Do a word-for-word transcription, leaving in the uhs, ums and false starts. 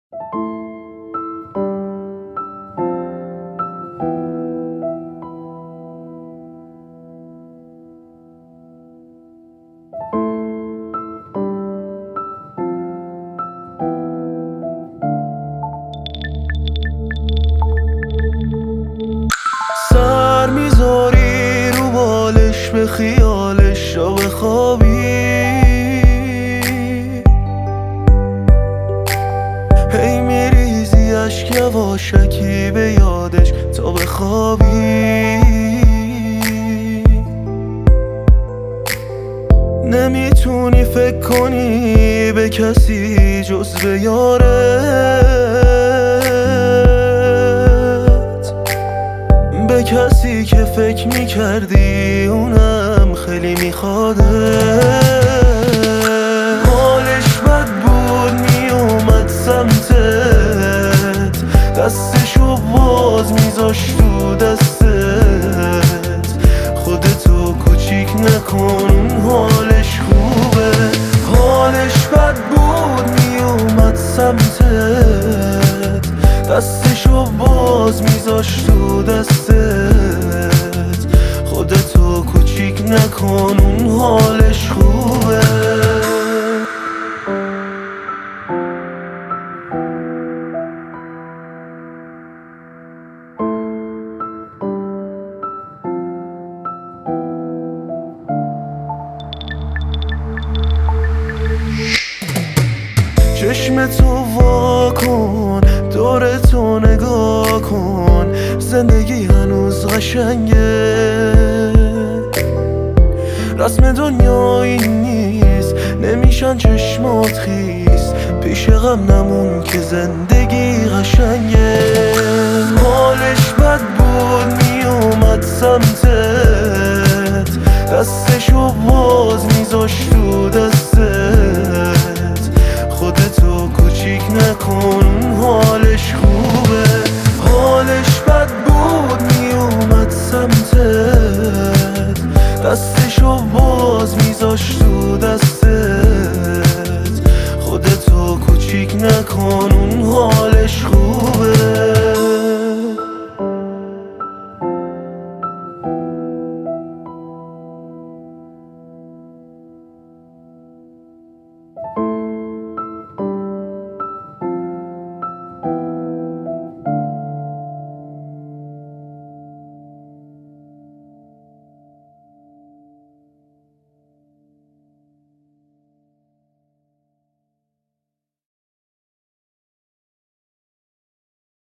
سر میذاری رو بالش، به خیالش را بخوابی، هی میریزی اشک یواشکی به یادش تا بخوابی. نمیتونی فکر کنی به کسی جز به یارت، به کسی که فکر میکردی اونم خیلی میخواده. حالش بد بود میومد سمتت، دستشو باز میذاشت تو دستت، خودتو کوچیک نکن اون حالش خوبه. حالش بد بود میومد سمتت، دستشو باز میذاشت تو دستت، خودتو کوچیک نکن اون حالش خوبه. چشمتو وا کن، دورتو نگاه کن، زندگی هنوز قشنگه. رسم دنیا این نیست، نمیشن چشمات خیس، پیش غم نمون که زندگی قشنگه. حالش بد بود میومد سمتت، دستشو باز میذاشت تو دست